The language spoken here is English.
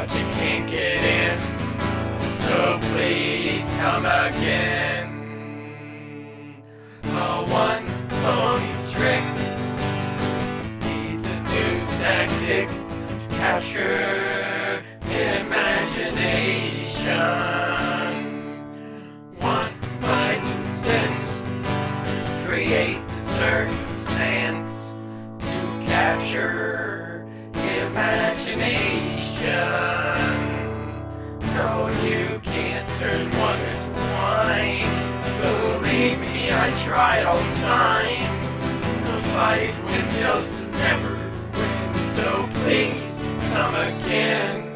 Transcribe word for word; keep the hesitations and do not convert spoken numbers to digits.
but you can't get in. So please come again. A one pony trick needs a new tactic to capture imagination. One might sense, create the circumstance to capture imagination. No, you can't turn water to wine. Believe me, I tried all the time. The fight with justice never wins, so please come again.